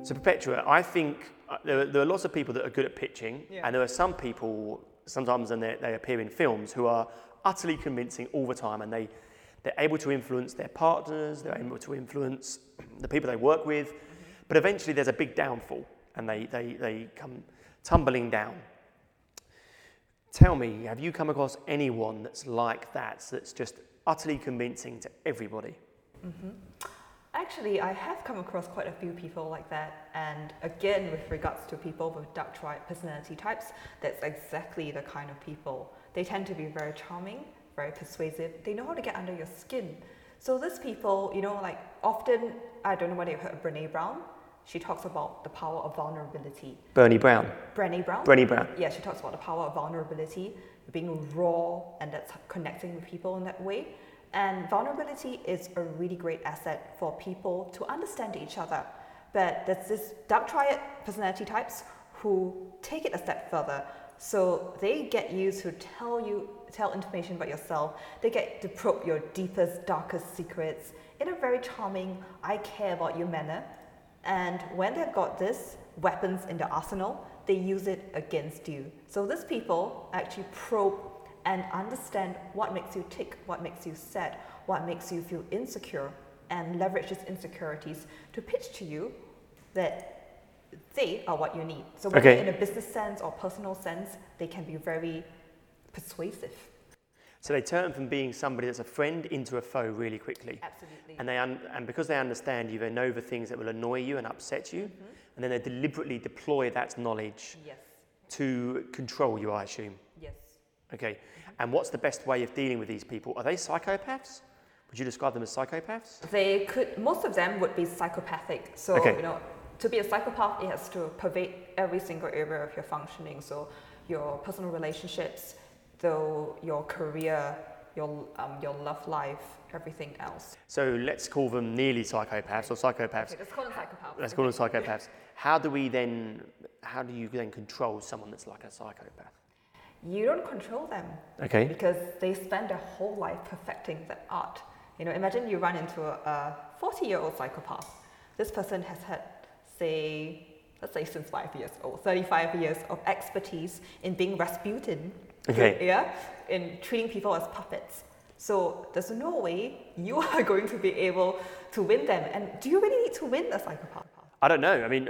So Perpetua, I think there are lots of people that are good at pitching, and there are some people, sometimes when they appear in films, who are utterly convincing all the time, and they're able to influence their partners, they're able to influence the people they work with, but eventually there's a big downfall, and they come tumbling down. Tell me, have you come across anyone that's like that, that's just utterly convincing to everybody? Actually, I have come across quite a few people like that, and again, with regards to people with dark triad personality types, that's exactly the kind of people. They tend to be very charming, very persuasive. They know how to get under your skin. So these people, you know, like often, I don't know whether you've heard of Brené Brown. She talks about the power of vulnerability. Brené Brown. Yeah, she talks about the power of vulnerability, being raw, and that's connecting with people in that way. And vulnerability is a really great asset for people to understand each other. But there's this dark triad personality types who take it a step further. So they get you to tell information about yourself. They get to probe your deepest, darkest secrets in a very charming, I care about you manner. And when they've got this weapons in the arsenal, they use it against you. So these people actually probe and understand what makes you tick, what makes you sad, what makes you feel insecure, and leverage these insecurities to pitch to you that they are what you need. So whether in a business sense or personal sense, they can be very persuasive. So they turn from being somebody that's a friend into a foe really quickly. Absolutely. And because they understand you, they know the things that will annoy you and upset you, and then they deliberately deploy that knowledge to control you, I assume. Yes. Okay. And what's the best way of dealing with these people? Are they psychopaths? Would you describe them as psychopaths? They could. Most of them would be psychopathic. So you know, to be a psychopath, it has to pervade every single area of your functioning. So your personal relationships, your career, your love life, everything else. So let's call them nearly psychopaths or psychopaths. Okay, let's call them psychopaths. Let's call them psychopaths. How do you then control someone that's like a psychopath? You don't control them. Okay. Because they spend their whole life perfecting that art. You know, imagine you run into a 40-year-old psychopath. This person has had, let's say since 5 years old, 35 years of expertise in being Rasputin. Okay. Yeah, in treating people as puppets. So there's no way you are going to be able to win them. And do you really need to win a psychopath? I don't know. I mean,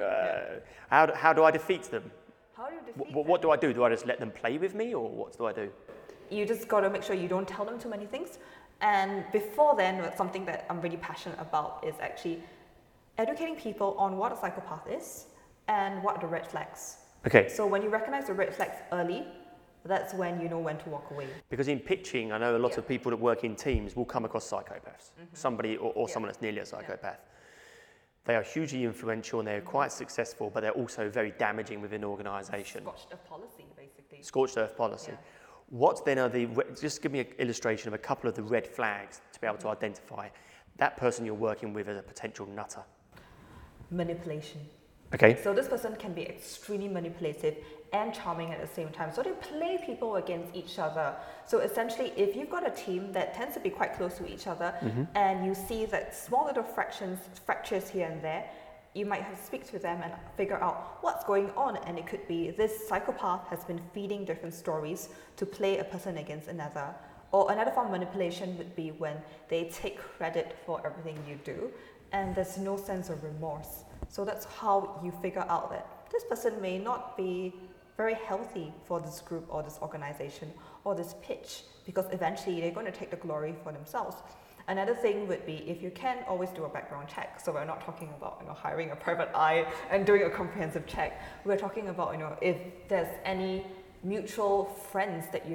how do I defeat them? How do you defeat What do I do? Do I just let them play with me, or what do I do? You just got to make sure you don't tell them too many things. And before then, something that I'm really passionate about is actually educating people on what a psychopath is and what are the red flags. Okay. So when you recognize the red flags early, that's when you know when to walk away. Because in pitching, I know a lot of people that work in teams will come across psychopaths, somebody or someone that's nearly a psychopath. They are hugely influential and they're quite successful, but they're also very damaging within an organisation. Scorched earth policy, basically. Scorched earth policy. Yeah. What then are just give me an illustration of a couple of the red flags to be able to identify that person you're working with as a potential nutter. Manipulation. Okay. So this person can be extremely manipulative and charming at the same time. So they play people against each other. So essentially, if you've got a team that tends to be quite close to each other, and you see that small little fractures here and there, you might have to speak to them and figure out what's going on. And it could be this psychopath has been feeding different stories to play a person against another. Or another form of manipulation would be when they take credit for everything you do, and there's no sense of remorse. So that's how you figure out that this person may not be very healthy for this group or this organization or this pitch, because eventually they're going to take the glory for themselves. Another thing would be if you can always do a background check. So we're not talking about hiring a private eye and doing a comprehensive check. We're talking about if there's any mutual friends that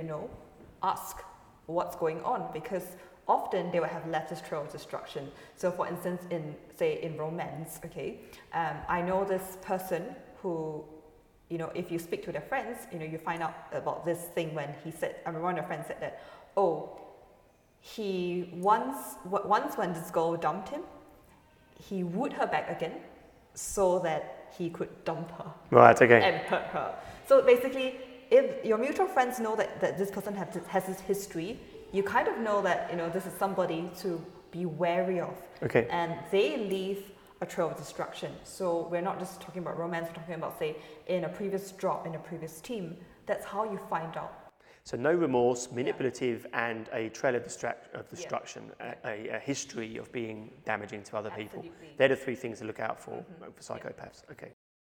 ask what's going on, because often they will have lattice trail of destruction. So for instance, in romance, I know this person who, if you speak to their friends, you find out about this thing when he said, I remember one of their friends said that, he once when this girl dumped him, he wooed her back again so that he could dump her. Right, okay. And hurt her. So basically, if your mutual friends know that this person has this history, you kind of know that this is somebody to be wary of. Okay. And they leave a trail of destruction. So we're not just talking about romance, we're talking about, say, in a previous job, in a previous team. That's how you find out. So no remorse, manipulative, and a trail of destruction, a history of being damaging to other people. They're the three things to look out for psychopaths. Okay.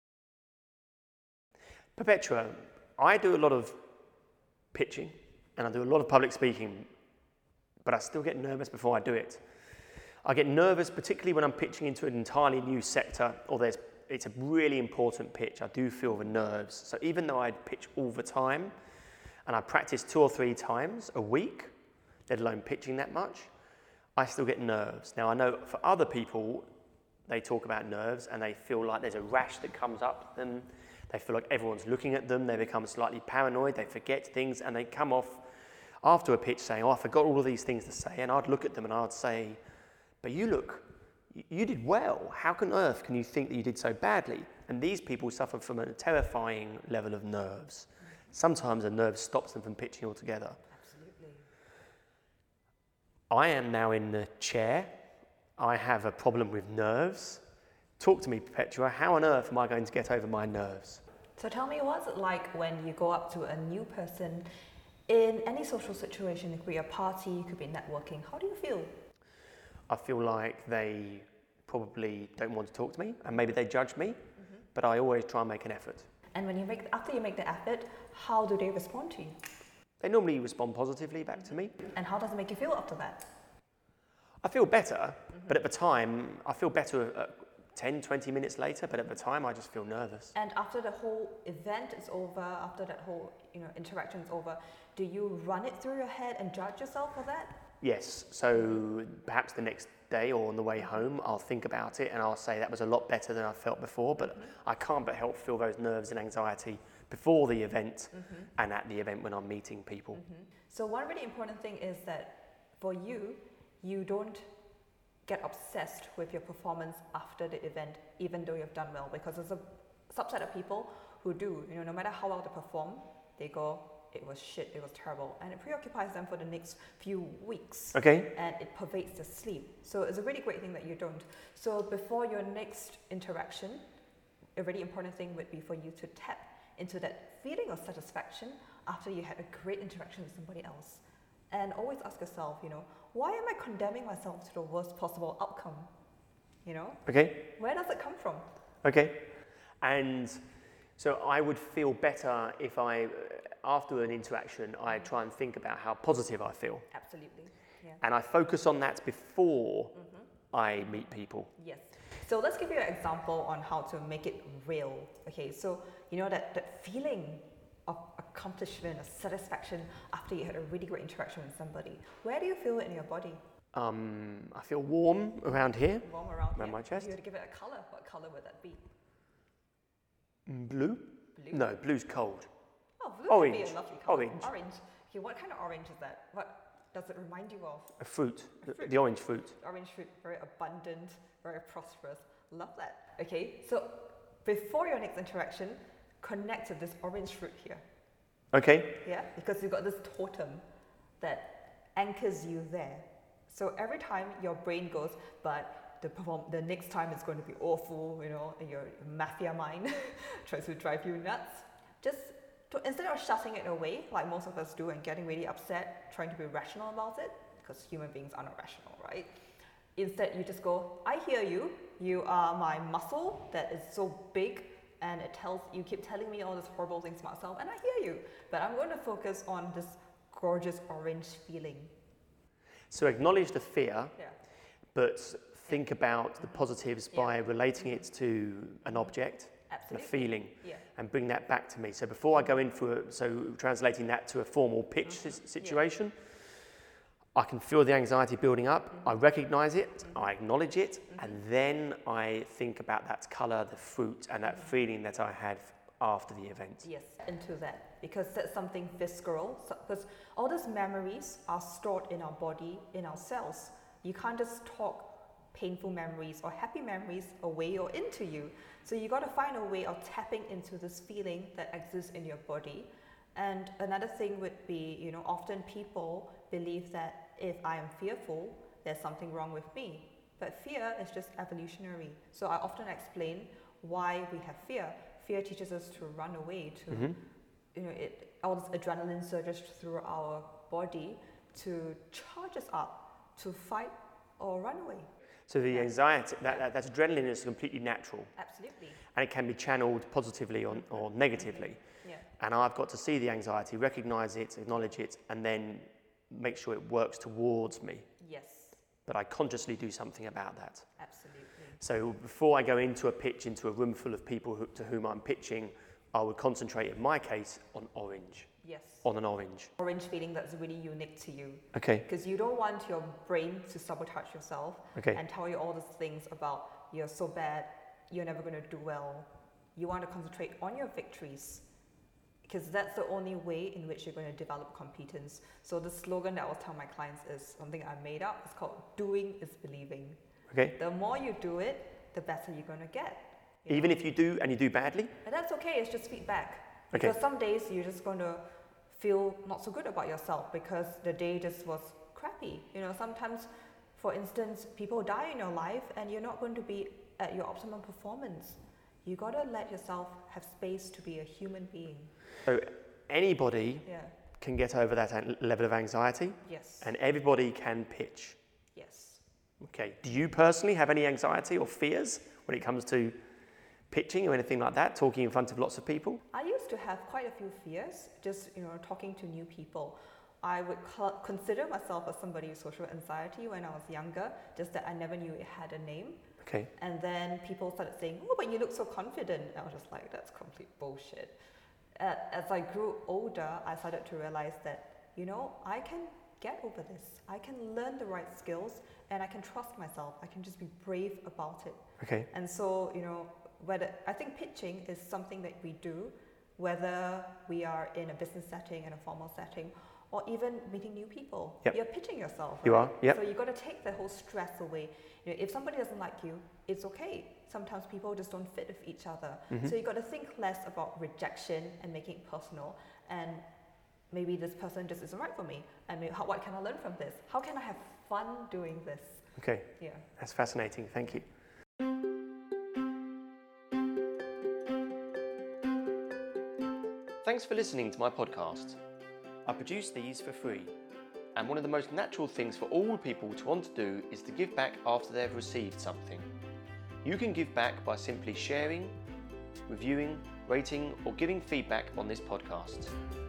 Perpetua, I do a lot of pitching and I do a lot of public speaking, but I still get nervous before I do it. I get nervous particularly when I'm pitching into an entirely new sector or it's a really important pitch. I do feel the nerves. So even though I pitch all the time and I practice 2 or 3 times a week, let alone pitching that much, I still get nerves. Now I know for other people, they talk about nerves and they feel like there's a rash that comes up them. They feel like everyone's looking at them. They become slightly paranoid. They forget things and they come off after a pitch saying, oh, I forgot all of these things to say. And I'd look at them and I'd say, but you did well. How on earth can you think that you did so badly? And these people suffer from a terrifying level of nerves. Sometimes a nerve stops them from pitching altogether. Absolutely. I am now in the chair. I have a problem with nerves. Talk to me, Perpetua. How on earth am I going to get over my nerves? So tell me, what's it like when you go up to a new person in any social situation? It could be a party, it could be networking. How do you feel? I feel like they probably don't want to talk to me and maybe they judge me, but I always try and make an effort. And when after you make the effort, how do they respond to you? They normally respond positively back to me. And how does it make you feel after that? I feel better, but at the time, I feel better 10, 20 minutes later, but at the time I just feel nervous. And after the whole event is over, after that whole interaction is over, do you run it through your head and judge yourself for that? Yes, so perhaps the next day or on the way home, I'll think about it and I'll say that was a lot better than I felt before, but I can't but help feel those nerves and anxiety before the event and at the event when I'm meeting people. So one really important thing is that for you, you don't get obsessed with your performance after the event, even though you've done well, because there's a subset of people who do, no matter how well they perform, they go, it was shit, it was terrible, and it preoccupies them for the next few weeks. Okay. And it pervades their sleep. So it's a really great thing that you don't. So before your next interaction, a really important thing would be for you to tap into that feeling of satisfaction after you had a great interaction with somebody else. And always ask yourself, why am I condemning myself to the worst possible outcome? Okay. Where does it come from? Okay. And so I would feel better if after an interaction, I try and think about how positive I feel. Absolutely. Yeah. And I focus on that before I meet people. Yes. So let's give you an example on how to make it real. Okay, so that feeling of accomplishment, of satisfaction after you had a really great interaction with somebody. Where do you feel it in your body? I feel warm around here. Warm around my chest. If you were to give it a colour, what colour would that be? Blue? No, blue's cold. Oh, blue orange. Could be a lovely colour. Orange. Orange. Okay, what kind of orange is that? What does it remind you of? A fruit. The orange fruit. Orange fruit, very abundant, very prosperous. Love that. Okay, so before your next interaction, connect to this orange fruit here. Okay. Yeah, because you've got this totem that anchors you there. So every time your brain goes, but the next time it's going to be awful, your mafia mind tries to drive you nuts. Instead of shutting it away, like most of us do, and getting really upset, trying to be rational about it, because human beings are not rational, right? Instead, you just go, I hear you. You are my muscle that is so big, and you keep telling me all these horrible things about myself, and I hear you. But I'm going to focus on this gorgeous orange feeling. So acknowledge the fear, but think about the positives by relating it to an object. Absolutely. A feeling, and bring that back to me. So before I go in translating that to a formal pitch situation, I can feel the anxiety building up, I recognize it, I acknowledge it, and then I think about that colour, the fruit, and that feeling that I had after the event. Yes, into that, because that's something visceral, because all those memories are stored in our body, in our cells. You can't just talk painful memories or happy memories away or into you. So you got to find a way of tapping into this feeling that exists in your body. And another thing would be, often people believe that if I am fearful, there's something wrong with me. But fear is just evolutionary. So I often explain why we have fear. Fear teaches us to run away, to all this adrenaline surges through our body to charge us up to fight or run away. So the anxiety, that adrenaline is completely natural. Absolutely. And it can be channeled positively or negatively. Yeah. And I've got to see the anxiety, recognize it, acknowledge it, and then make sure it works towards me. Yes. But I consciously do something about that. Absolutely. So before I go into a pitch, into a room full of people to whom I'm pitching, I would concentrate, in my case, on orange. Yes. On an orange. Orange feeling that's really unique to you. Okay. Because you don't want your brain to sabotage yourself and tell you all these things about you're so bad, you're never going to do well. You want to concentrate on your victories, because that's the only way in which you're going to develop competence. So the slogan that I was telling my clients is something I made up. It's called doing is believing. Okay. The more you do it, the better you're going to get. Even if you do and you do badly? And that's okay, it's just feedback. Okay. Because some days you're just going to feel not so good about yourself because the day just was crappy. Sometimes, for instance, people die in your life and you're not going to be at your optimum performance. You got to let yourself have space to be a human being. So anybody can get over that level of anxiety? Yes. And everybody can pitch? Yes. Okay. Do you personally have any anxiety or fears when it comes to pitching or anything like that, talking in front of lots of people? I used to have quite a few fears, just talking to new people. I would consider myself as somebody with social anxiety when I was younger, just that I never knew it had a name. Okay. And then people started saying, "Oh, but you look so confident." I was just like, that's complete bullshit. As I grew older, I started to realize that, I can get over this. I can learn the right skills and I can trust myself. I can just be brave about it. Okay. And so, I think pitching is something that we do, whether we are in a business setting, in a formal setting, or even meeting new people. Yep. You're pitching yourself. You right? are, yep. So you've got to take the whole stress away. If somebody doesn't like you, it's okay. Sometimes people just don't fit with each other. Mm-hmm. So you've got to think less about rejection and making it personal. And maybe this person just isn't right for me. And what can I learn from this? How can I have fun doing this? Okay. Yeah. That's fascinating. Thank you. Thanks for listening to my podcast. I produce these for free, and one of the most natural things for all people to want to do is to give back after they've received something. You can give back by simply sharing, reviewing, rating, or giving feedback on this podcast.